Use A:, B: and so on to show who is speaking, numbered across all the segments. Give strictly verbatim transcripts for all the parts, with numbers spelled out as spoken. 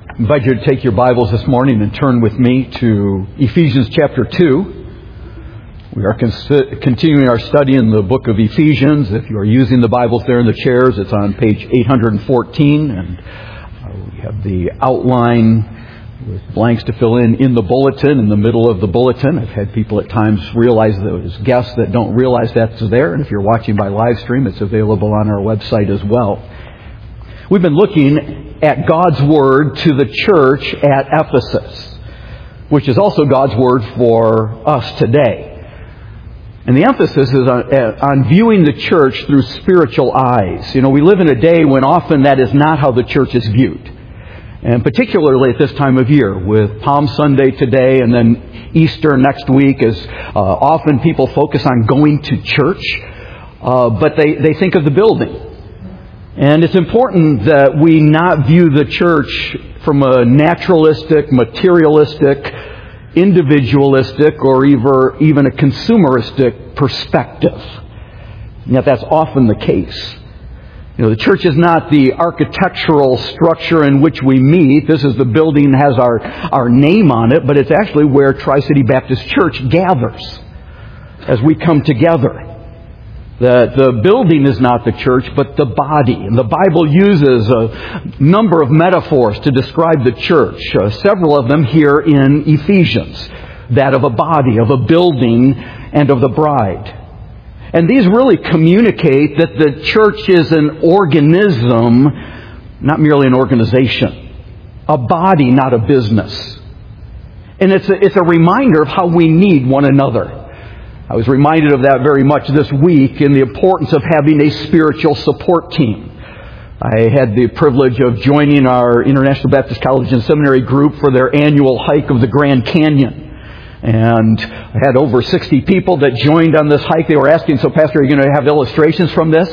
A: I invite you to take your Bibles this morning and turn with me to Ephesians chapter two. We are con- continuing our study in the book of Ephesians. If you are using the Bibles there in the chairs, it's on page eight hundred fourteen, and uh, we have the outline with blanks to fill in in the bulletin, in the middle of the bulletin. I've had people at times realize those guests that don't realize that's there, and if you're watching by live stream, it's available on our website as well. We've been looking at God's Word to the church at Ephesus, which is also God's Word for us today. And the emphasis is on, on viewing the church through spiritual eyes. You know, we live in a day when often that is not how the church is viewed. And particularly at this time of year, with Palm Sunday today and then Easter next week, as uh, often people focus on going to church, uh, but they, they think of the building. And it's important that we not view the church from a naturalistic, materialistic, individualistic, or even a consumeristic perspective. And yet that's often the case. You know, the church is not the architectural structure in which we meet. This is the building has our, our name on it, but it's actually where Tri-City Baptist Church gathers as we come together. The, the building is not the church, but the body. And the Bible uses a number of metaphors to describe the church, uh, several of them here in Ephesians, that of a body, of a building, and of the bride. And these really communicate that the church is an organism, not merely an organization, a body, not a business. And it's a, it's a reminder of how we need one another. I was reminded of that very much this week in the importance of having a spiritual support team. I had the privilege of joining our International Baptist College and Seminary group for their annual hike of the Grand Canyon. And I had over sixty people that joined on this hike. They were asking, so Pastor, are you going to have illustrations from this?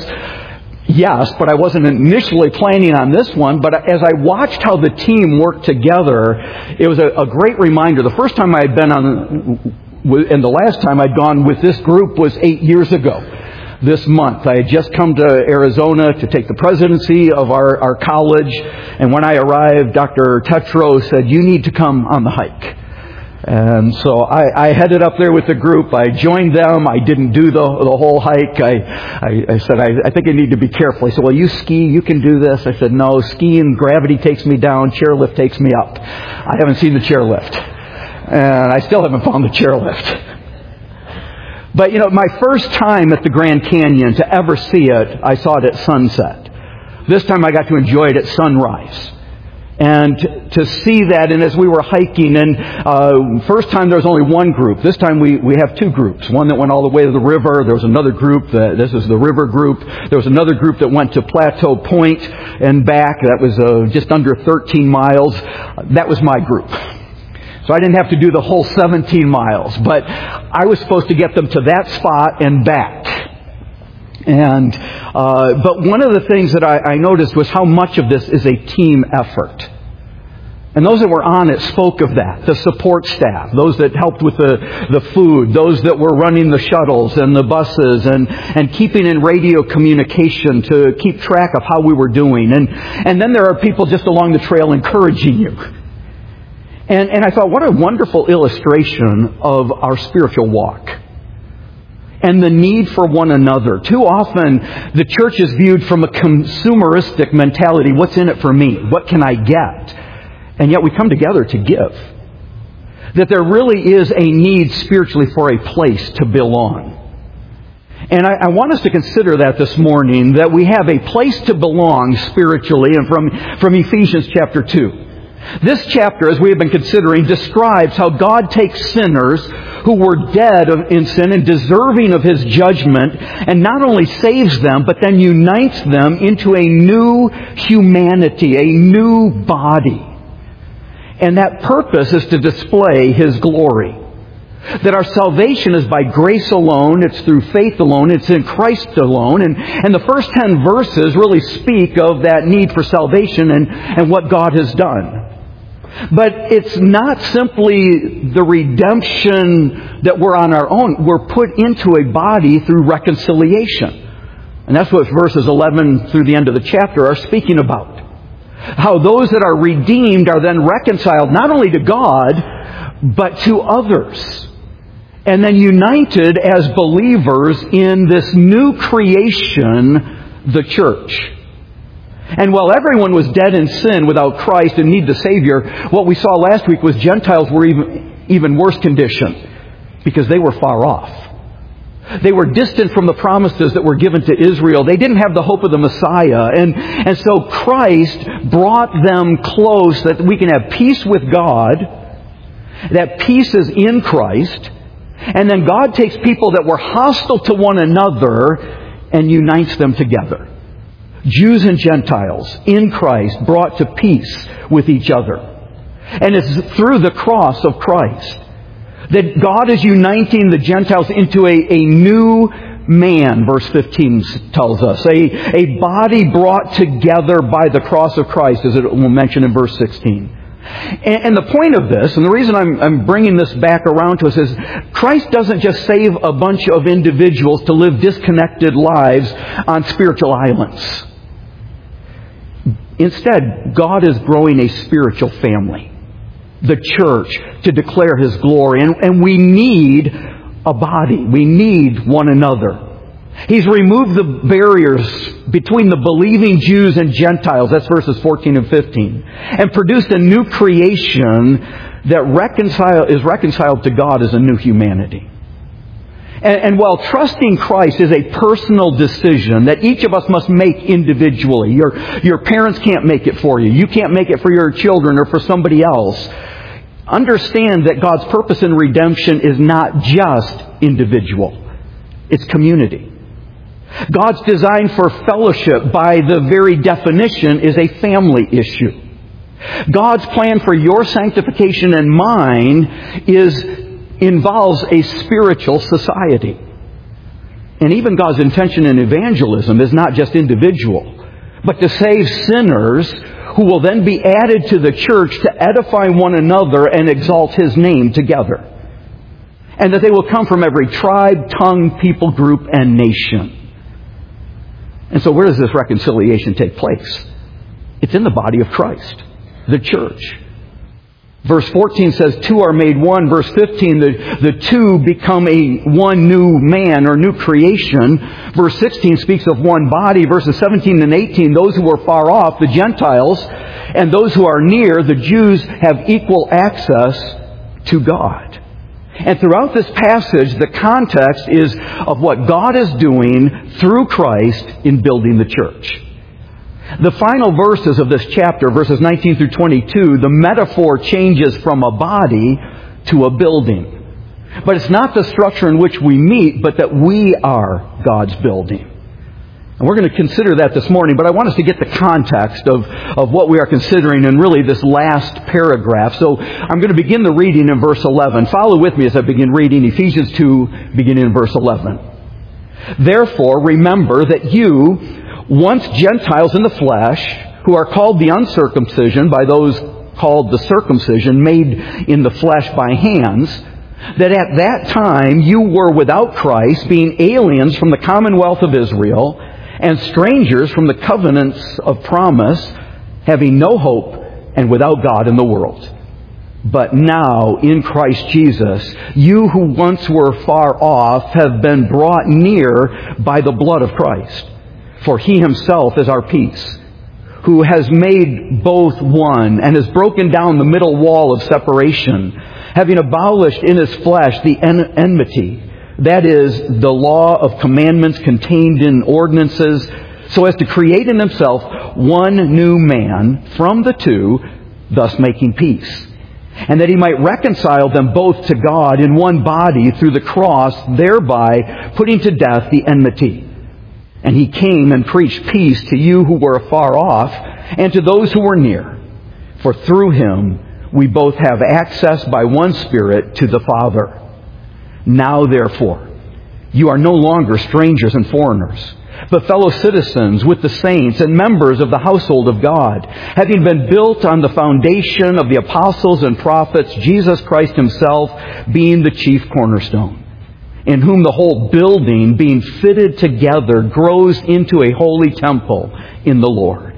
A: Yes, but I wasn't initially planning on this one. But as I watched how the team worked together, it was a, a great reminder. The first time I had been on... And the last time I'd gone with this group was eight years ago this month. I had just come to Arizona to take the presidency of our, our college. And when I arrived, Doctor Tetro said, you need to come on the hike. And so I, I headed up there with the group. I joined them. I didn't do the, the whole hike. I, I, I said, I, I think I need to be careful. He said, well, you ski, you can do this. I said, no, skiing, gravity takes me down, chairlift takes me up. I haven't seen the chairlift. And I still haven't found the chairlift. But, you know, my first time at the Grand Canyon to ever see it, I saw it at sunset. This time I got to enjoy it at sunrise. And to see that, and as we were hiking, and uh, first time there was only one group. This time we, we have two groups. One that went all the way to the river. There was another group, that, this is the river group. There was another group that went to Plateau Point and back. That was uh, just under thirteen miles. That was my group. So I didn't have to do the whole seventeen miles, but I was supposed to get them to that spot and back. And uh, but one of the things that I, I noticed was how much of this is a team effort. And those that were on it spoke of that. The support staff, those that helped with the, the food, those that were running the shuttles and the buses and, and keeping in radio communication to keep track of how we were doing. And, and then there are people just along the trail encouraging you. And, and I thought, what a wonderful illustration of our spiritual walk and the need for one another. Too often, the church is viewed from a consumeristic mentality. What's in it for me? What can I get? And yet we come together to give. That there really is a need spiritually for a place to belong. And I, I want us to consider that this morning, that we have a place to belong spiritually, and from, from Ephesians chapter two. This chapter, as we have been considering, describes how God takes sinners who were dead in sin and deserving of His judgment, and not only saves them, but then unites them into a new humanity, a new body. And that purpose is to display His glory. That our salvation is by grace alone, it's through faith alone, it's in Christ alone. And, and the first ten verses really speak of that need for salvation and, and what God has done. But it's not simply the redemption that we're on our own. We're put into a body through reconciliation. And that's what verses eleven through the end of the chapter are speaking about. How those that are redeemed are then reconciled not only to God, but to others. And then united as believers in this new creation, the church. And while everyone was dead in sin without Christ and need the Savior, what we saw last week was Gentiles were even, even worse condition because they were far off. They were distant from the promises that were given to Israel. They didn't have the hope of the Messiah. And, and so Christ brought them close that we can have peace with God. That peace is in Christ. And then God takes people that were hostile to one another and unites them together. Jews and Gentiles in Christ brought to peace with each other. And it's through the cross of Christ that God is uniting the Gentiles into a, a new man, verse fifteen tells us. A, a body brought together by the cross of Christ, as it will mention in verse sixteen. And, and the point of this, and the reason I'm, I'm bringing this back around to us, is Christ doesn't just save a bunch of individuals to live disconnected lives on spiritual islands. Instead, God is growing a spiritual family, the church, to declare His glory. And, and we need a body. We need one another. He's removed the barriers between the believing Jews and Gentiles. That's verses fourteen and fifteen. And produced a new creation that reconcile, is reconciled to God as a new humanity. And, and while trusting Christ is a personal decision that each of us must make individually, your, your parents can't make it for you. You can't make it for your children or for somebody else. Understand that God's purpose in redemption is not just individual. It's community. God's design for fellowship, by the very definition, is a family issue. God's plan for your sanctification and mine is involves a spiritual society. And even God's intention in evangelism is not just individual, but to save sinners who will then be added to the church to edify one another and exalt His name together. And that they will come from every tribe, tongue, people, group, and nation. And so where does this reconciliation take place? It's in the body of Christ, the church. Verse fourteen says, two are made one. Verse fifteen, the, the two become a one new man or new creation. Verse sixteen speaks of one body. Verses seventeen and eighteen, those who are far off, the Gentiles, and those who are near, the Jews, have equal access to God. And throughout this passage, the context is of what God is doing through Christ in building the church. The final verses of this chapter, verses nineteen through twenty-two, the metaphor changes from a body to a building. But it's not the structure in which we meet, but that we are God's building. And we're going to consider that this morning, but I want us to get the context of, of what we are considering in really this last paragraph. So I'm going to begin the reading in verse eleven. Follow with me as I begin reading Ephesians two, beginning in verse eleven. Therefore, remember that you, once Gentiles in the flesh, who are called the uncircumcision by those called the circumcision, made in the flesh by hands, that at that time you were without Christ, being aliens from the commonwealth of Israel, and strangers from the covenants of promise, having no hope and without God in the world. But now, in Christ Jesus, you who once were far off have been brought near by the blood of Christ. For He Himself is our peace, who has made both one and has broken down the middle wall of separation, having abolished in His flesh the en- enmity, that is, the law of commandments contained in ordinances, so as to create in Himself one new man from the two, thus making peace. And that He might reconcile them both to God in one body through the cross, thereby putting to death the enmity. And He came and preached peace to you who were afar off, and to those who were near. For through Him we both have access by one Spirit to the Father. Now therefore, you are no longer strangers and foreigners, but fellow citizens with the saints and members of the household of God, having been built on the foundation of the apostles and prophets, Jesus Christ Himself being the chief cornerstone, in whom the whole building, being fitted together, grows into a holy temple in the Lord.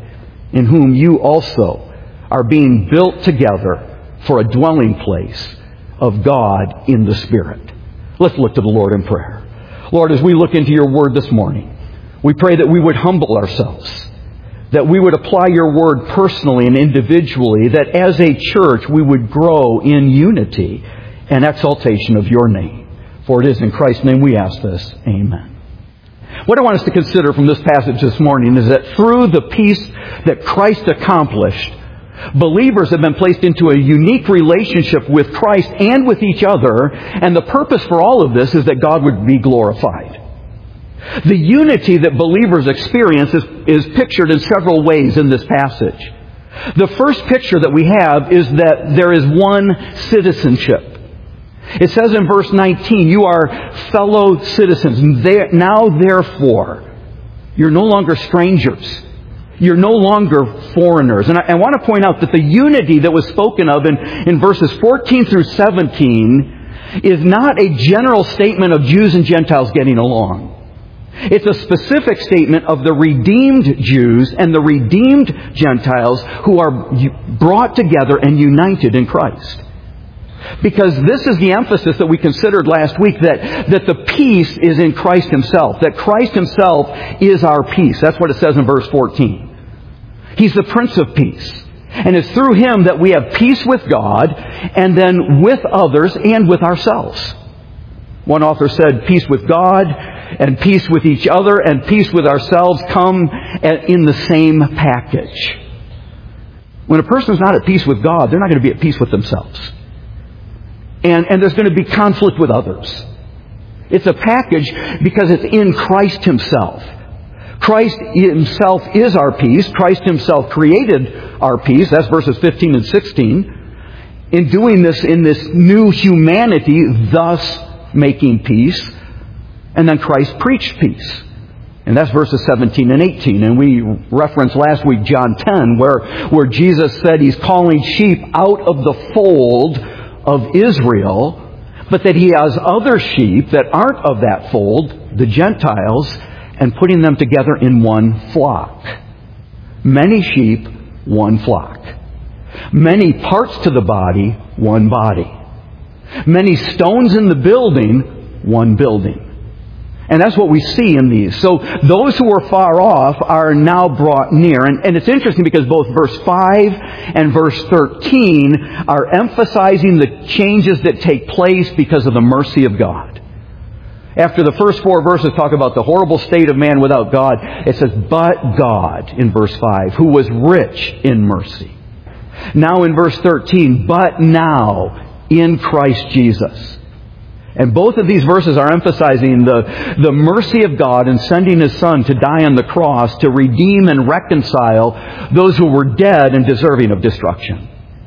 A: in whom you also are being built together for a dwelling place of God in the Spirit. Let's look to the Lord in prayer. Lord, as we look into your word this morning, we pray that we would humble ourselves, that we would apply your word personally and individually, that as a church we would grow in unity and exaltation of your name. For it is in Christ's name we ask this. Amen. What I want us to consider from this passage this morning is that through the peace that Christ accomplished, believers have been placed into a unique relationship with Christ and with each other, and the purpose for all of this is that God would be glorified. The unity that believers experience is, is pictured in several ways in this passage. The first picture that we have is that there is one citizenship. It says in verse nineteen, you are fellow citizens. Now therefore, you're no longer strangers. You're no longer foreigners. And I, I want to point out that the unity that was spoken of in, in verses fourteen through seventeen is not a general statement of Jews and Gentiles getting along. It's a specific statement of the redeemed Jews and the redeemed Gentiles who are brought together and united in Christ. Because this is the emphasis that we considered last week, that, that the peace is in Christ Himself. That Christ Himself is our peace. That's what it says in verse fourteen. He's the Prince of Peace. And it's through Him that we have peace with God and then with others and with ourselves. One author said, peace with God and peace with each other and peace with ourselves come in the same package. When a person's not at peace with God, they're not going to be at peace with themselves. And, and there's going to be conflict with others. It's a package because it's in Christ Himself. Christ Himself is our peace. Christ Himself created our peace. That's verses fifteen and sixteen. In doing this in this new humanity, thus making peace. And then Christ preached peace. And that's verses seventeen and eighteen. And we referenced last week John ten, where, where Jesus said He's calling sheep out of the fold of Israel, but that He has other sheep that aren't of that fold, the Gentiles, and putting them together in one flock. Many sheep, one flock. Many parts to the body, one body. Many stones in the building, one building. And that's what we see in these. So those who were far off are now brought near. And, and it's interesting because both verse five and verse thirteen are emphasizing the changes that take place because of the mercy of God. After the first four verses talk about the horrible state of man without God, it says, but God, in verse five, who was rich in mercy. Now in verse thirteen, but now in Christ Jesus. And both of these verses are emphasizing the, the mercy of God in sending His Son to die on the cross to redeem and reconcile those who were dead and deserving of destruction.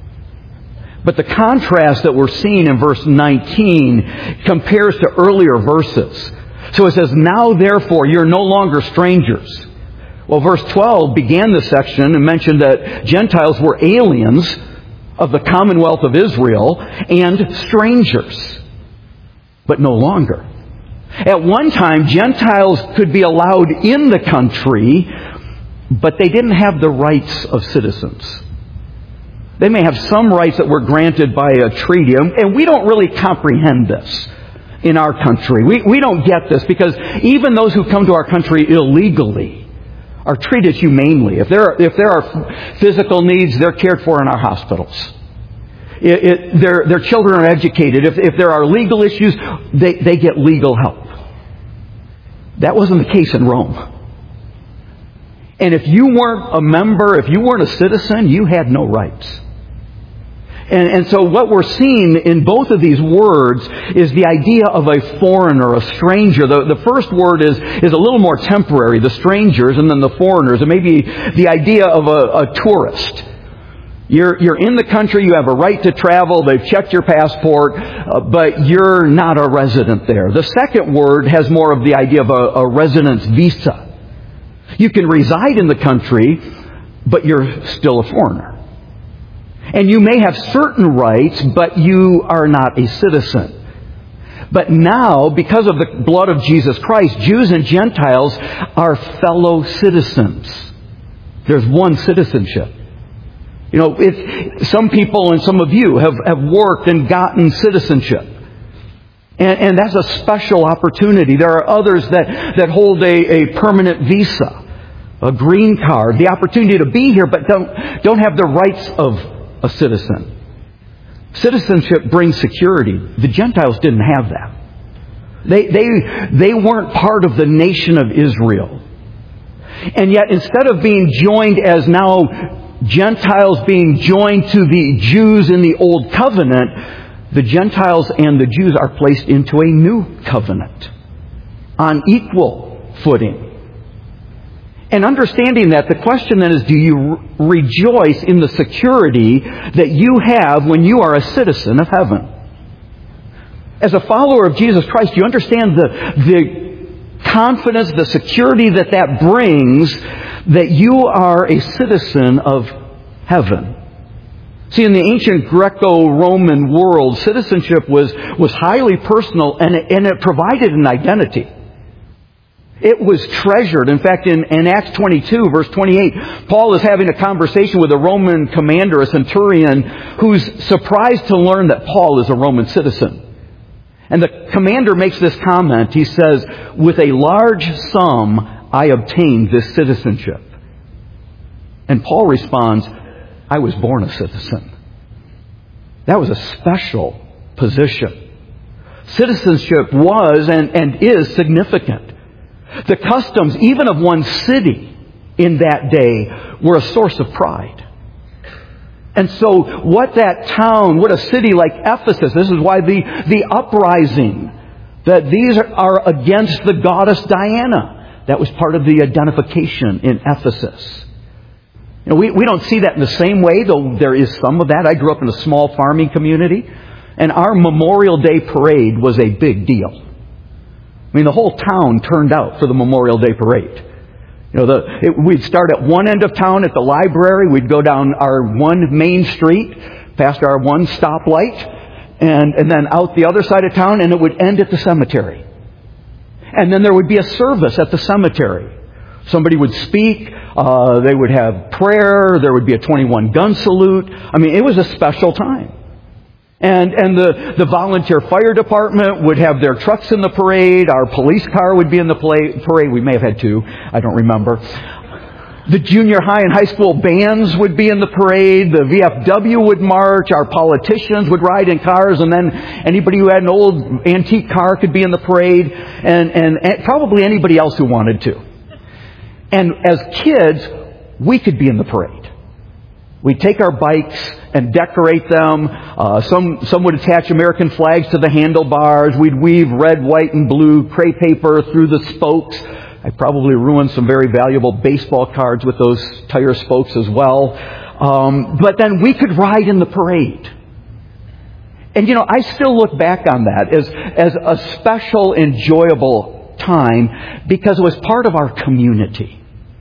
A: But the contrast that we're seeing in verse nineteen compares to earlier verses. So it says, now therefore you're no longer strangers. Well, verse twelve began this section and mentioned that Gentiles were aliens of the commonwealth of Israel and strangers. But no longer. At one time, Gentiles could be allowed in the country, but they didn't have the rights of citizens. They may have some rights that were granted by a treaty, and we don't really comprehend this in our country. We, we don't get this because even those who come to our country illegally are treated humanely. If there, if there are physical needs, they're cared for in our hospitals. It, it, their, their children are educated. If, if there are legal issues, they, they get legal help. That wasn't the case in Rome. And if you weren't a member, if you weren't a citizen, you had no rights. And, and so what we're seeing in both of these words is the idea of a foreigner, a stranger. The, the first word is, is a little more temporary, the strangers, and then the foreigners. It may be the idea of a, a tourist. You're, you're in the country, you have a right to travel, they've checked your passport, uh, but you're not a resident there. The second word has more of the idea of a, a residence visa. You can reside in the country, but you're still a foreigner. And you may have certain rights, but you are not a citizen. But now, because of the blood of Jesus Christ, Jews and Gentiles are fellow citizens. There's one citizenship. You know, if some people and some of you have, have worked and gotten citizenship. And, and that's a special opportunity. There are others that, that hold a, a permanent visa, a green card, the opportunity to be here, but don't, don't have the rights of a citizen. Citizenship brings security. The Gentiles didn't have that. They, they, they weren't part of the nation of Israel. And yet, instead of being joined as now Gentiles being joined to the Jews in the Old Covenant, the Gentiles and the Jews are placed into a new covenant on equal footing. And understanding that, the question then is, do you rejoice in the security that you have when you are a citizen of heaven? As a follower of Jesus Christ, you understand the, the confidence, the security that that brings, that you are a citizen of heaven. See, in the ancient Greco-Roman world, citizenship was, was highly personal, and it, and it provided an identity. It was treasured. In fact, in, in Acts twenty-two, verse twenty-eight, Paul is having a conversation with a Roman commander, a centurion, who's surprised to learn that Paul is a Roman citizen. And the commander makes this comment. He says, "With a large sum, I obtained this citizenship." And Paul responds, "I was born a citizen." That was a special position. Citizenship was and, and is significant. The customs, even of one city in that day, were a source of pride. And so what that town, what a city like Ephesus, this is why the, the uprising, that these are against the goddess Diana. That was part of the identification in Ephesus. You know, we, we don't see that in the same way, though there is some of that. I grew up in a small farming community, and our Memorial Day parade was a big deal. I mean, the whole town turned out for the Memorial Day parade. You know, the, it, we'd start at one end of town at the library. We'd go down our one main street, past our one stoplight, and, and then out the other side of town, and it would end at the cemetery. And then there would be a service at the cemetery. Somebody would speak, uh, they would have prayer, there would be a twenty-one gun salute. I mean, it was a special time. And and the, the volunteer fire department would have their trucks in the parade. Our police car would be in the parade. We may have had two. I don't remember. The junior high and high school bands would be in the parade. The V F W would march. Our politicians would ride in cars. And then anybody who had an old antique car could be in the parade. And, and, and probably anybody else who wanted to. And as kids, we could be in the parade. We'd take our bikes and decorate them. Uh, some some would attach American flags to the handlebars. We'd weave red, white, and blue crepe paper through the spokes. I probably ruined some very valuable baseball cards with those tire spokes as well. Um, but then we could ride in the parade. And you know, I still look back on that as, as a special, enjoyable time because it was part of our community.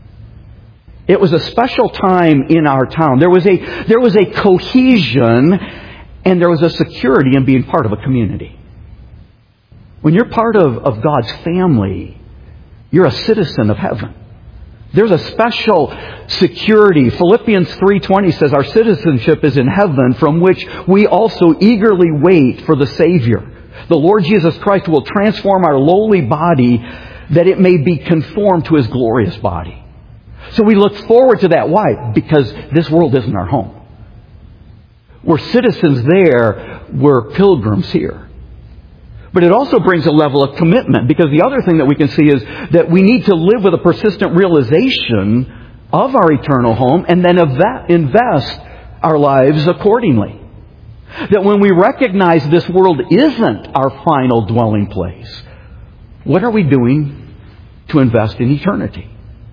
A: It was a special time in our town. There was a there was a cohesion and there was a security in being part of a community. When you're part of, of God's family, you're a citizen of heaven. There's a special security. Philippians three twenty says our citizenship is in heaven, from which we also eagerly wait for the Savior. The Lord Jesus Christ will transform our lowly body that it may be conformed to His glorious body. So we look forward to that. Why? Because this world isn't our home. We're citizens there. We're pilgrims here. But it also brings a level of commitment, because the other thing that we can see is that we need to live with a persistent realization of our eternal home and then invest our lives accordingly. That when we recognize this world isn't our final dwelling place, what are we doing to invest in eternity?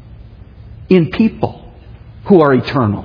A: In people who are eternal.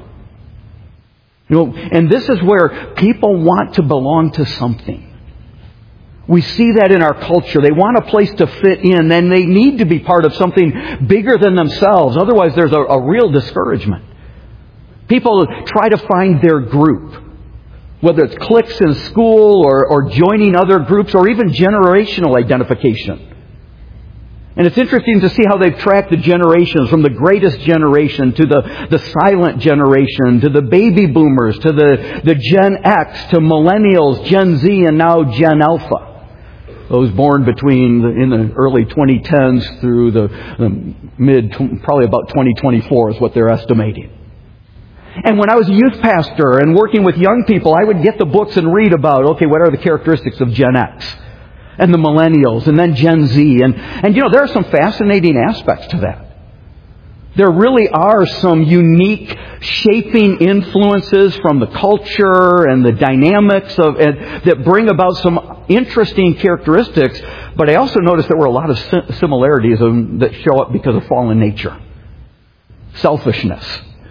A: You know, and this is where people want to belong to something. We see that in our culture. They want a place to fit in, and they need to be part of something bigger than themselves. Otherwise, there's a, a real discouragement. People try to find their group, whether it's cliques in school or, or joining other groups or even generational identification. And it's interesting to see how they've tracked the generations, from the greatest generation to the, the silent generation, to the baby boomers, to the, the Gen X, to millennials, Gen Z, and now Gen Alpha. Those born between the, in the early twenty tens through the, the mid, probably about twenty twenty-four is what they're estimating. And when I was a youth pastor and working with young people, I would get the books and read about, okay, what are the characteristics of Gen X? And the millennials, and then Gen Z. And, and you know, there are some fascinating aspects to that. There really are some unique shaping influences from the culture and the dynamics of and, that bring about some interesting characteristics. But I also noticed there were a lot of similarities that show up because of fallen nature. Selfishness.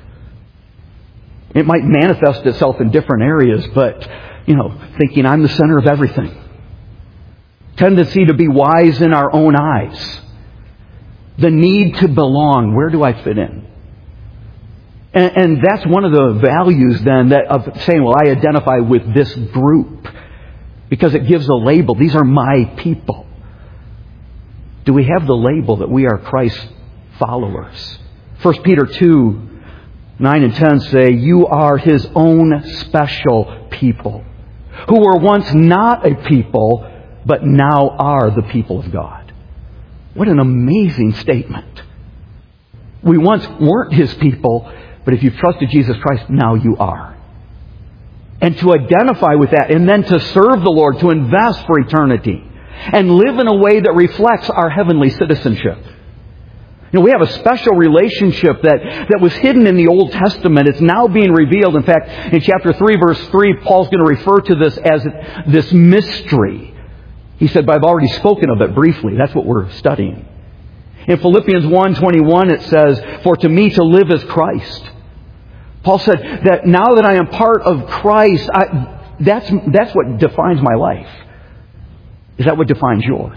A: It might manifest itself in different areas, but, you know, thinking I'm the center of everything. Tendency to be wise in our own eyes. The need to belong. Where do I fit in? And, and that's one of the values then that of saying, well, I identify with this group. Because it gives a label. These are my people. Do we have the label that we are Christ's followers? First Peter two, nine and ten say, you are His own special people, who were once not a people, but now are the people of God. What an amazing statement. We once weren't His people, but if you've trusted Jesus Christ, now you are. And to identify with that, and then to serve the Lord, to invest for eternity, and live in a way that reflects our heavenly citizenship. You know, we have a special relationship that, that was hidden in the Old Testament. It's now being revealed. In fact, in chapter three, verse three, Paul's going to refer to this as this mystery. He said, but I've already spoken of it briefly. That's what we're studying. In Philippians one twenty-one, it says, for to me to live is Christ. Paul said that now that I am part of Christ, I, that's, that's what defines my life. Is that what defines yours?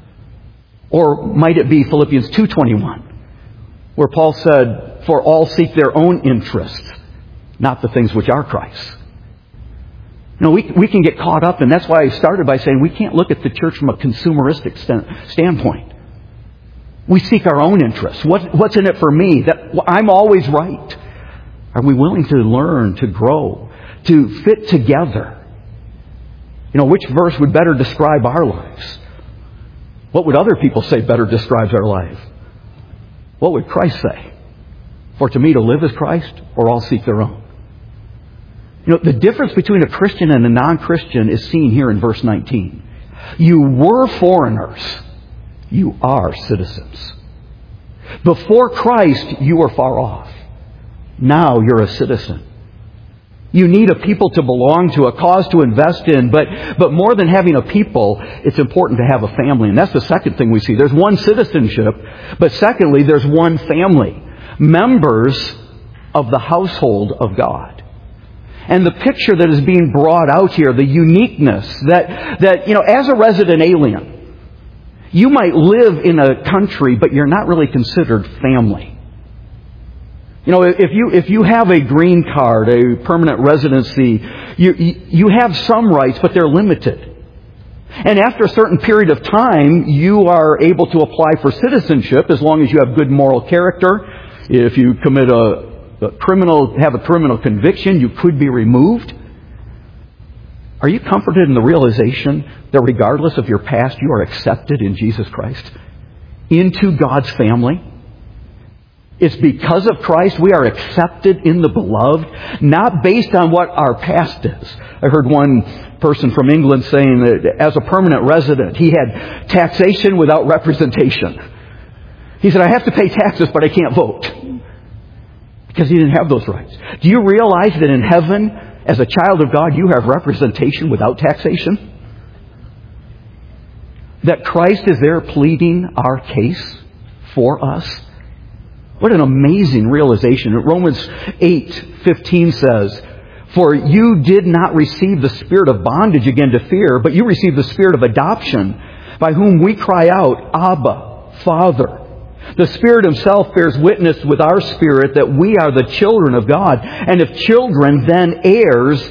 A: Or might it be Philippians two twenty-one, where Paul said, for all seek their own interests, not the things which are Christ's. You know, we, we can get caught up, and that's why I started by saying we can't look at the church from a consumeristic st- standpoint. We seek our own interests. What, what's in it for me? That I'm always right. Are we willing to learn, to grow, to fit together? You know, which verse would better describe our lives? What would other people say better describes our life? What would Christ say? For to me to live is Christ, or all seek their own. You know, the difference between a Christian and a non-Christian is seen here in verse nineteen. You were foreigners. You are citizens. Before Christ, you were far off. Now you're a citizen. You need a people to belong to, a cause to invest in. But, but more than having a people, it's important to have a family. And that's the second thing we see. There's one citizenship, but secondly, there's one family. Members of the household of God. And the picture that is being brought out here, the uniqueness that, that, you know, as a resident alien, you might live in a country, but you're not really considered family. You know, if you if you have a green card, a permanent residency, you you have some rights, but they're limited. And after a certain period of time, you are able to apply for citizenship as long as you have good moral character. If you commit a A criminal, have a criminal conviction, you could be removed. Are you comforted in the realization that regardless of your past, you are accepted in Jesus Christ into God's family? It's because of Christ we are accepted in the beloved, not based on what our past is. I heard one person from England saying that as a permanent resident, he had taxation without representation. He said, I have to pay taxes, but I can't vote. Because he didn't have those rights. Do you realize that in heaven, as a child of God, you have representation without taxation? That Christ is there pleading our case for us? What an amazing realization. Romans eight fifteen says, for you did not receive the spirit of bondage again to fear, but you received the spirit of adoption, by whom we cry out, Abba, Father. The Spirit Himself bears witness with our spirit that we are the children of God. And if children, then heirs,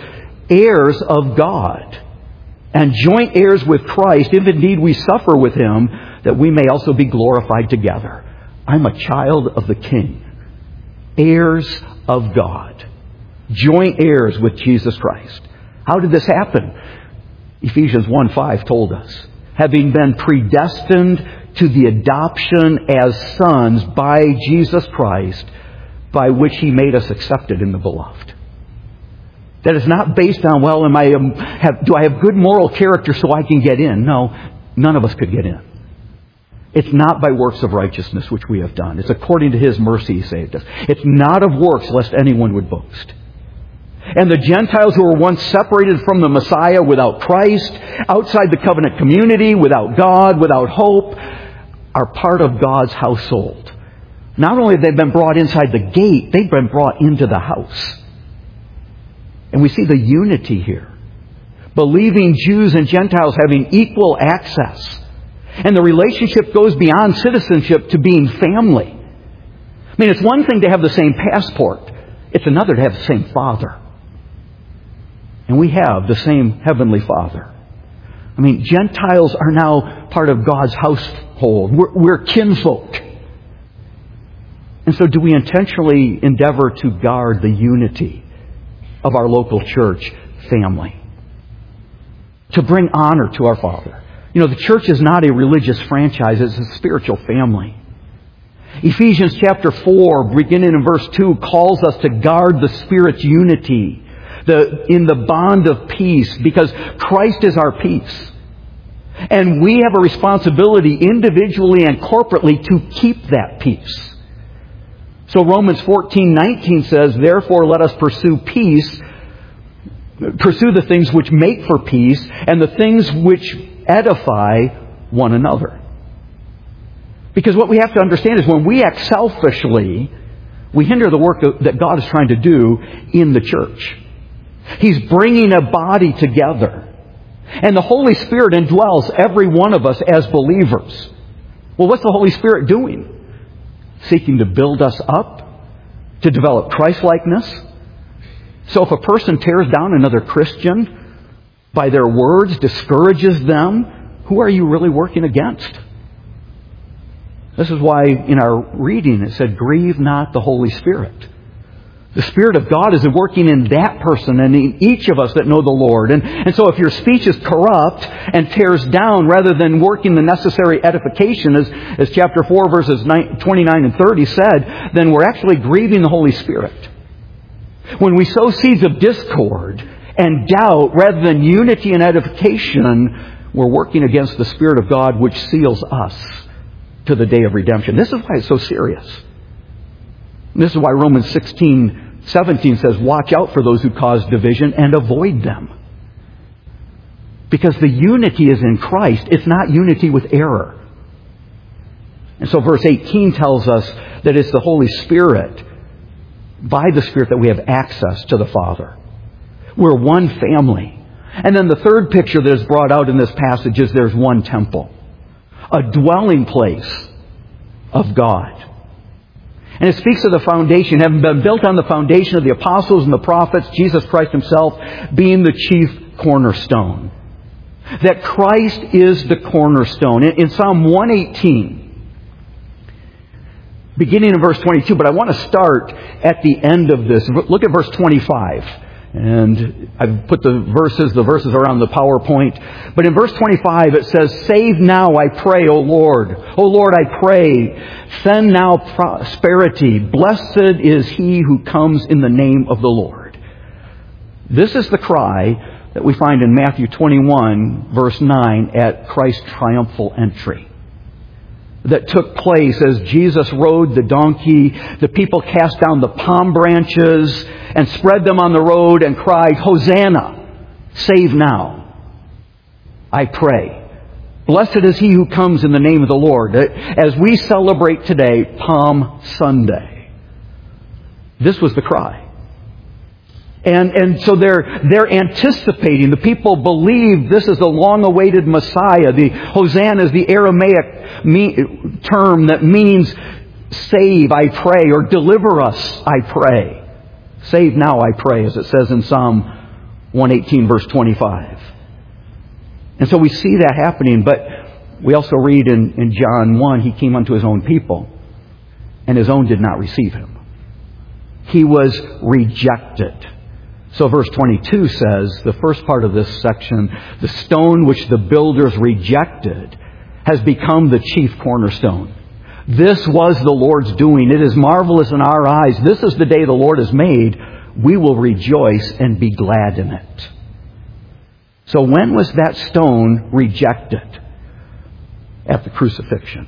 A: heirs of God. And joint heirs with Christ, if indeed we suffer with Him, that we may also be glorified together. I'm a child of the King, heirs of God, joint heirs with Jesus Christ. How did this happen? Ephesians one five told us, having been predestined to the adoption as sons by Jesus Christ, by which He made us accepted in the Beloved. That is not based on, well, am I, um, have, do I have good moral character so I can get in? No, none of us could get in. It's not by works of righteousness which we have done. It's according to His mercy He saved us. It's not of works lest anyone would boast. And the Gentiles who were once separated from the Messiah without Christ, outside the covenant community, without God, without hope, are part of God's household. Not only have they been brought inside the gate, they've been brought into the house. And we see the unity here. Believing Jews and Gentiles having equal access. And the relationship goes beyond citizenship to being family. I mean, it's one thing to have the same passport. It's another to have the same Father. And we have the same Heavenly Father. I mean, Gentiles are now part of God's household. We're, we're kinfolk. And so do we intentionally endeavor to guard the unity of our local church family? To bring honor to our Father. You know, the church is not a religious franchise. It's a spiritual family. Ephesians chapter four, beginning in verse two, calls us to guard the Spirit's unity the, in the bond of peace, because Christ is our peace. And we have a responsibility individually and corporately to keep that peace. So Romans fourteen nineteen says, therefore let us pursue peace, pursue the things which make for peace, and the things which edify one another. Because what we have to understand is when we act selfishly, we hinder the work that God is trying to do in the church. He's bringing a body together. And the Holy Spirit indwells every one of us as believers. Well, what's the Holy Spirit doing? Seeking to build us up, to develop Christ-likeness. So if a person tears down another Christian by their words, discourages them, who are you really working against? This is why in our reading it said, grieve not the Holy Spirit. The Spirit of God is working in that person and in each of us that know the Lord. And, and so if your speech is corrupt and tears down rather than working the necessary edification, as, as chapter four verses twenty-nine and thirty said, then we're actually grieving the Holy Spirit. When we sow seeds of discord and doubt rather than unity and edification, we're working against the Spirit of God which seals us to the day of redemption. This is why it's so serious. And this is why Romans sixteen seventeen says, watch out for those who cause division and avoid them. Because the unity is in Christ. It's not unity with error. And so verse eighteen tells us that it's the Holy Spirit, by the Spirit, that we have access to the Father. We're one family. And then the third picture that is brought out in this passage is there's one temple. A dwelling place of God. And it speaks of the foundation, having been built on the foundation of the apostles and the prophets, Jesus Christ Himself being the chief cornerstone. That Christ is the cornerstone. In, in Psalm one eighteen, beginning in verse twenty-two, but I want to start at the end of this. Look at verse twenty-five. And I've put the verses, the verses are on the PowerPoint. But in verse twenty-five it says, save now, I pray, O Lord. O Lord, I pray, send now prosperity. Blessed is he who comes in the name of the Lord. This is the cry that we find in Matthew twenty-one, verse nine, at Christ's triumphal entry. That took place as Jesus rode the donkey. The people cast down the palm branches and spread them on the road and cried, Hosanna, save now, I pray. Blessed is he who comes in the name of the Lord. As we celebrate today, Palm Sunday, this was the cry. And, and so they're, they're anticipating. The people believe this is the long-awaited Messiah. The Hosanna is the Aramaic me, term that means save, I pray, or deliver us, I pray. Save now, I pray, as it says in Psalm one eighteen, verse twenty-five. And so we see that happening. But we also read in, in John one, He came unto His own people, and His own did not receive Him. He was rejected. So verse twenty-two says, the first part of this section, the stone which the builders rejected has become the chief cornerstone. This was the Lord's doing. It is marvelous in our eyes. This is the day the Lord has made. We will rejoice and be glad in it. So when was that stone rejected? At the crucifixion.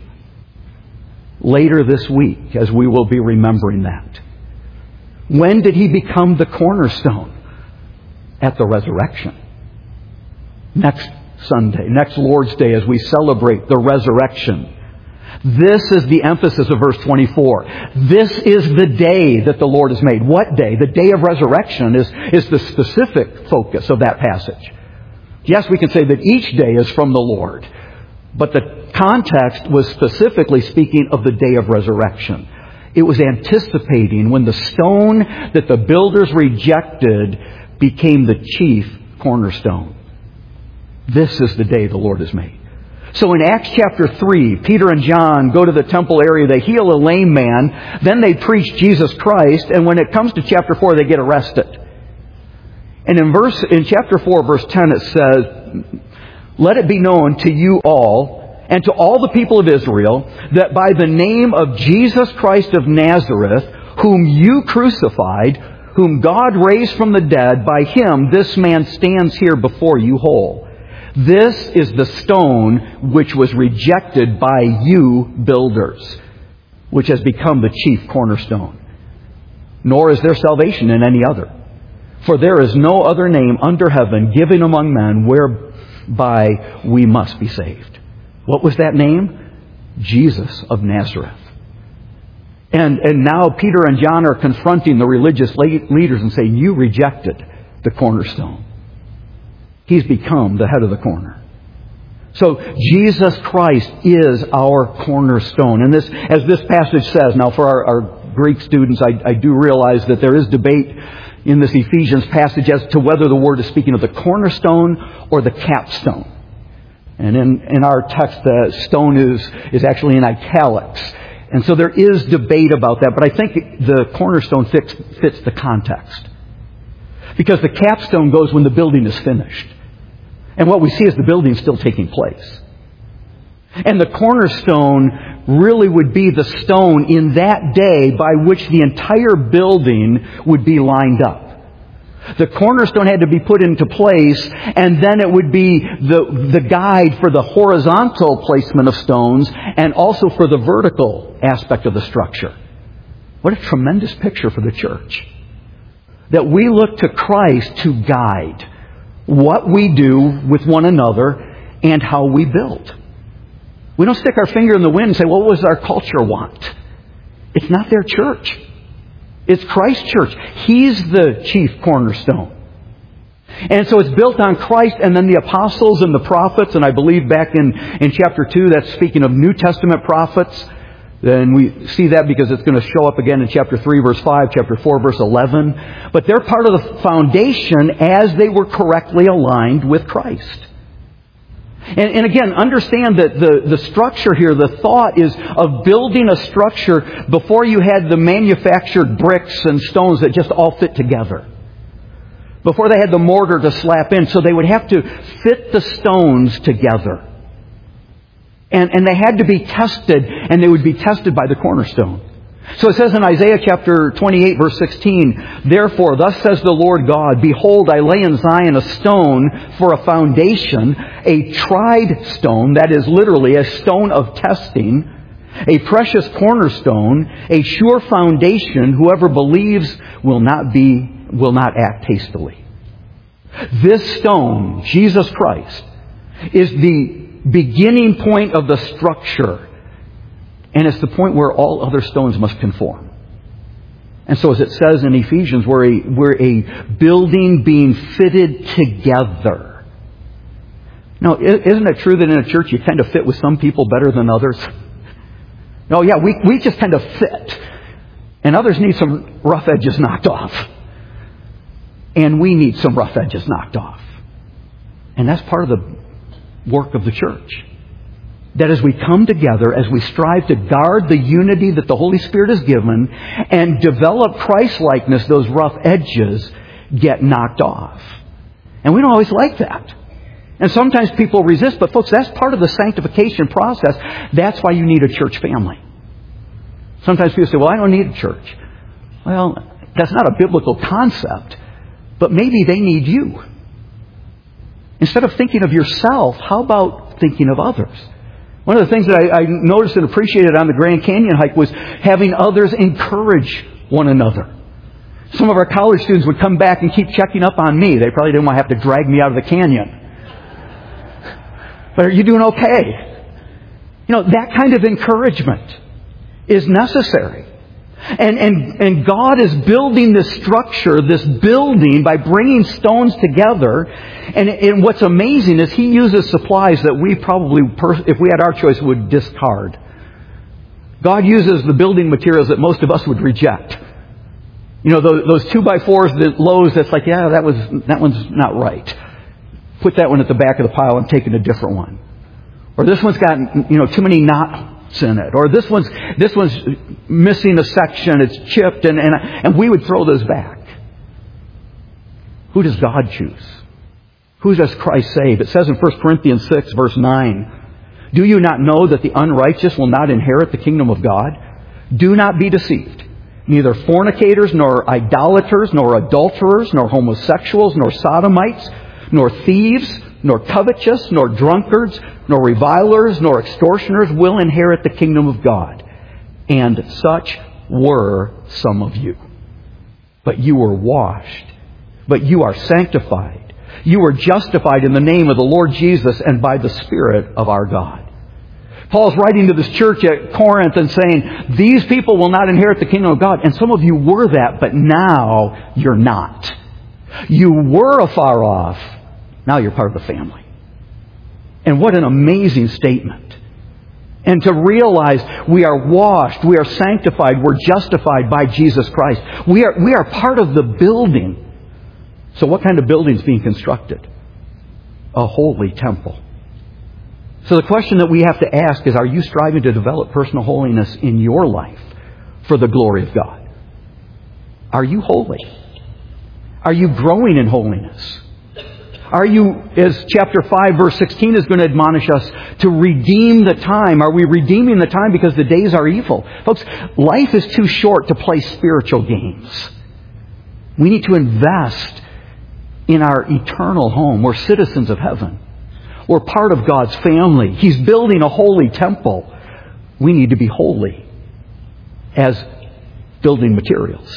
A: Later this week, as we will be remembering that. When did He become the cornerstone? At the resurrection. Next Sunday, next Lord's Day, as we celebrate the resurrection. This is the emphasis of verse twenty-four. This is the day that the Lord has made. What day? The day of resurrection is, is the specific focus of that passage. Yes, we can say that each day is from the Lord. But the context was specifically speaking of the day of resurrection. It was anticipating when the stone that the builders rejected became the chief cornerstone. This is the day the Lord has made. So in Acts chapter three, Peter and John go to the temple area. They heal a lame man. Then they preach Jesus Christ. And when it comes to chapter four, they get arrested. And in verse in chapter four, verse ten, it says, "Let it be known to you all and to all the people of Israel that by the name of Jesus Christ of Nazareth, whom you crucified, whom God raised from the dead, by Him this man stands here before you whole. This is the stone which was rejected by you builders, which has become the chief cornerstone. Nor is there salvation in any other. For there is no other name under heaven given among men whereby we must be saved." What was that name? Jesus of Nazareth. And, and now Peter and John are confronting the religious leaders and saying, you rejected the cornerstone. He's become the head of the corner. So Jesus Christ is our cornerstone. And this, as this passage says, now for our, our Greek students, I, I do realize that there is debate in this Ephesians passage as to whether the word is speaking of the cornerstone or the capstone. And in, in our text, the stone is, is actually in italics. And so there is debate about that, but I think the cornerstone fits, fits the context. Because the capstone goes when the building is finished. And what we see is the building still taking place. And the cornerstone really would be the stone in that day by which the entire building would be lined up. The cornerstone had to be put into place, and then it would be the, the guide for the horizontal placement of stones and also for the vertical aspect of the structure. What a tremendous picture for the church. That we look to Christ to guide what we do with one another and how we build. We don't stick our finger in the wind and say, well, what does our culture want? It's not their church. It's Christ's church. He's the chief cornerstone. And so it's built on Christ and then the apostles and the prophets. And I believe back in, in chapter two, that's speaking of New Testament prophets. Then we see that because it's going to show up again in chapter three, verse five, chapter four, verse eleven. But they're part of the foundation as they were correctly aligned with Christ. And, and again, understand that the, the structure here, the thought is of building a structure before you had the manufactured bricks and stones that just all fit together. Before they had the mortar to slap in. So they would have to fit the stones together. And, and they had to be tested, and they would be tested by the cornerstone. So it says in Isaiah chapter twenty-eight, verse sixteen, "Therefore, thus says the Lord God, Behold, I lay in Zion a stone for a foundation, a tried stone," that is literally a stone of testing, "a precious cornerstone, a sure foundation, whoever believes will not be, will not act hastily." This stone, Jesus Christ, is the beginning point of the structure. And it's the point where all other stones must conform. And so as it says in Ephesians, we're a, we're a building being fitted together. Now, isn't it true that in a church you tend to fit with some people better than others? No, yeah, we, we just tend to fit. And others need some rough edges knocked off. And we need some rough edges knocked off. And that's part of the work of the church. that as we come together, as we strive to guard the unity that the Holy Spirit has given and develop Christ-likeness, those rough edges get knocked off. And we don't always like that. And sometimes people resist, but folks, that's part of the sanctification process. That's why you need a church family. Sometimes people say, well, I don't need a church. Well, that's not a biblical concept, but maybe they need you. Instead of thinking of yourself, how about thinking of others? One of the things that I, I noticed and appreciated on the Grand Canyon hike was having others encourage one another. Some of our college students would come back and keep checking up on me. They probably didn't want to have to drag me out of the canyon. But are you doing okay? You know, that kind of encouragement is necessary. And, and, and God is building this structure, this building, by bringing stones together. And, and what's amazing is He uses supplies that we probably, if we had our choice, would discard. God uses the building materials that most of us would reject. You know, those, those two by fours, the lows, that's like, yeah, that was that one's not right. Put that one at the back of the pile and take a different one. Or this one's got, you know, too many knots in it. Or this one's this one's missing a section, it's chipped, and, and, and we would throw those back. Who does God choose? Who does Christ save? It says in First Corinthians six, verse nine, do you not know that the unrighteous will not inherit the kingdom of God? Do not be deceived. Neither fornicators, nor idolaters, nor adulterers, nor homosexuals, nor sodomites, nor thieves, nor covetous, nor drunkards, nor revilers, nor extortioners will inherit the kingdom of God. And such were some of you. But you were washed. But you are sanctified. You were justified in the name of the Lord Jesus and by the Spirit of our God. Paul's writing to this church at Corinth and saying, these people will not inherit the kingdom of God. And some of you were that, but now you're not. You were afar off. Now you're part of the family. And what an amazing statement. And to realize we are washed, we are sanctified, we're justified by Jesus Christ. We are, we are part of the building. So what kind of building is being constructed? A holy temple. So the question that we have to ask is, are you striving to develop personal holiness in your life for the glory of God? Are you holy? Are you growing in holiness? Are you, as chapter five, verse sixteen is going to admonish us, to redeem the time? Are we redeeming the time because the days are evil? Folks, life is too short to play spiritual games. We need to invest in our eternal home. We're citizens of heaven. We're part of God's family. He's building a holy temple. We need to be holy as building materials.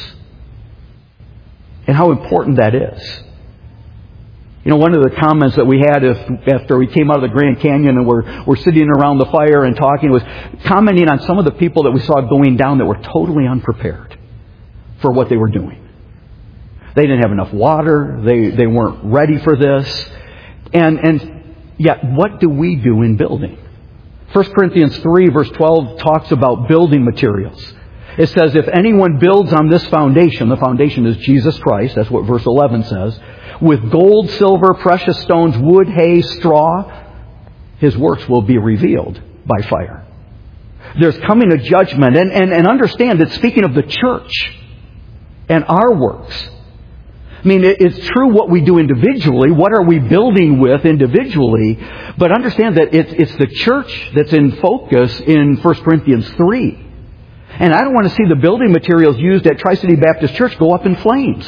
A: And how important that is. You know, one of the comments that we had if, after we came out of the Grand Canyon and we're, we're sitting around the fire and talking was commenting on some of the people that we saw going down that were totally unprepared for what they were doing. They didn't have enough water. They, they weren't ready for this. And, and yet, what do we do in building? First Corinthians three, verse twelve talks about building materials. It says, if anyone builds on this foundation, the foundation is Jesus Christ, that's what verse eleven says, with gold, silver, precious stones, wood, hay, straw, his works will be revealed by fire. There's coming a judgment. And, and, and understand that speaking of the church and our works, I mean, it's true what we do individually. What are we building with individually? But understand that it's, it's the church that's in focus in First Corinthians three. And I don't want to see the building materials used at Tri-City Baptist Church go up in flames.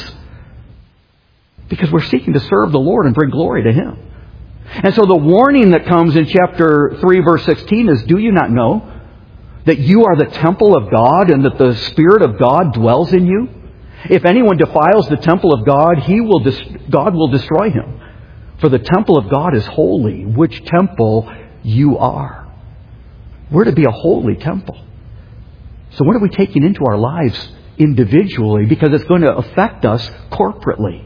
A: Because we're seeking to serve the Lord and bring glory to Him. And so the warning that comes in chapter three, verse sixteen is, do you not know that you are the temple of God and that the Spirit of God dwells in you? If anyone defiles the temple of God, he will dis- God will destroy him. For the temple of God is holy, which temple you are. We're to be a holy temple. So what are we taking into our lives individually? Because it's going to affect us corporately.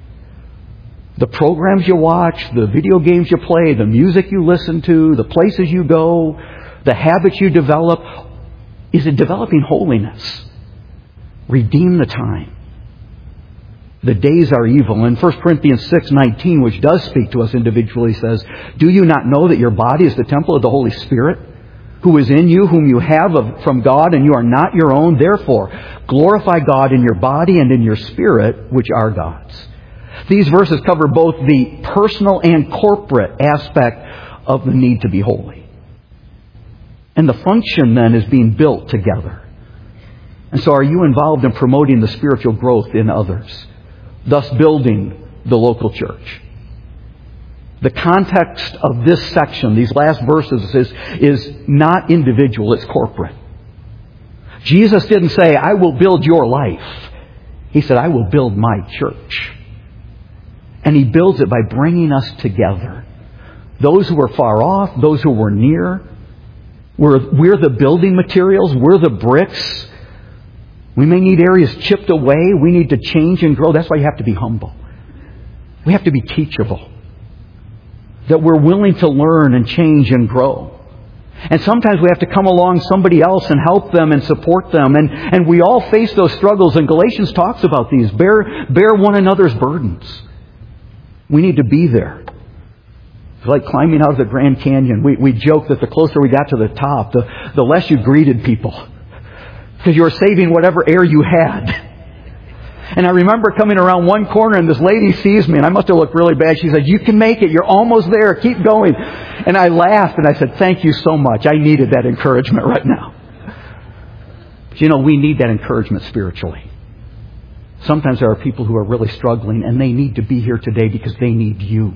A: The programs you watch, the video games you play, the music you listen to, the places you go, the habits you develop. Is it developing holiness? Redeem the time. The days are evil. And First Corinthians six nineteen, which does speak to us individually, says, do you not know that your body is the temple of the Holy Spirit, who is in you, whom you have of, from God, and you are not your own? Therefore, glorify God in your body and in your spirit, which are God's. These verses cover both the personal and corporate aspect of the need to be holy. And the function then is being built together. And so are you involved in promoting the spiritual growth in others, thus building the local church? The context of this section, these last verses, is, is not individual, it's corporate. Jesus didn't say, I will build your life. He said, I will build my church. And He builds it by bringing us together. Those who are far off, those who were near. We're, we're the building materials. We're the bricks. We may need areas chipped away. We need to change and grow. That's why you have to be humble. We have to be teachable. That we're willing to learn and change and grow. And sometimes we have to come along somebody else and help them and support them. And, and we all face those struggles. And Galatians talks about these. Bear, bear one another's burdens. We need to be there. It's like climbing out of the Grand Canyon. We, we joke that the closer we got to the top, the, the less you greeted people. Because you were saving whatever air you had. And I remember coming around one corner and this lady sees me, and I must have looked really bad. She said, you can make it. You're almost there. Keep going. And I laughed and I said, thank you so much. I needed that encouragement right now. But you know, we need that encouragement spiritually. Sometimes there are people who are really struggling and they need to be here today because they need you.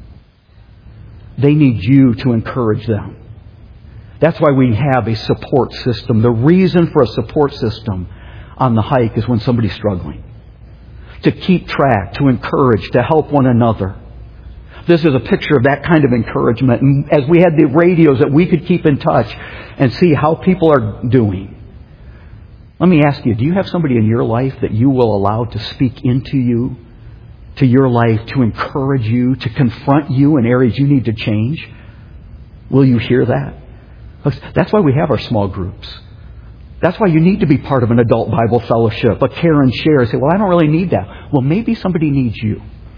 A: They need you to encourage them. That's why we have a support system. The reason for a support system on the hike is when somebody's struggling. To keep track, to encourage, to help one another. This is a picture of that kind of encouragement. And as we had the radios that we could keep in touch and see how people are doing. Let me ask you, do you have somebody in your life that you will allow to speak into you, to your life, to encourage you, to confront you in areas you need to change? Will you hear that? That's why we have our small groups. That's why you need to be part of an adult Bible fellowship, a care and share. Say, well, I don't really need that. Well, maybe somebody needs you.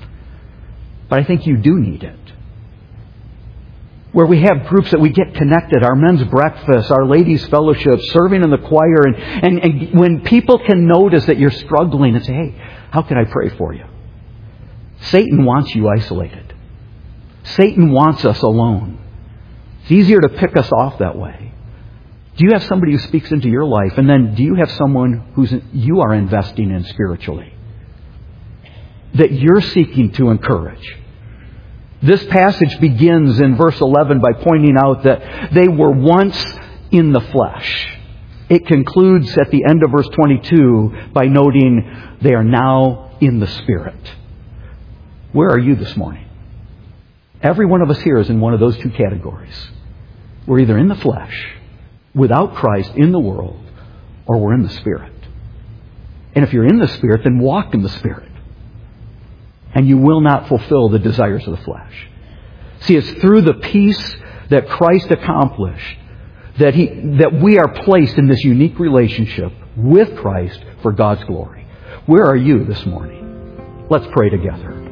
A: But I think you do need it. Where we have groups that we get connected, our men's breakfast, our ladies' fellowship, serving in the choir. And, and, and when people can notice that you're struggling and say, hey, how can I pray for you? Satan wants you isolated. Satan wants us alone. It's easier to pick us off that way. Do you have somebody who speaks into your life? And then do you have someone who you are investing in spiritually? That you're seeking to encourage? This passage begins in verse eleven by pointing out that they were once in the flesh. It concludes at the end of verse twenty-two by noting they are now in the Spirit. Where are you this morning? Every one of us here is in one of those two categories. We're either in the flesh, without Christ in the world, or we're in the Spirit. And if you're in the Spirit, then walk in the Spirit. And you will not fulfill the desires of the flesh. See, it's through the peace that Christ accomplished that he, that we are placed in this unique relationship with Christ for God's glory. Where are you this morning? Let's pray together.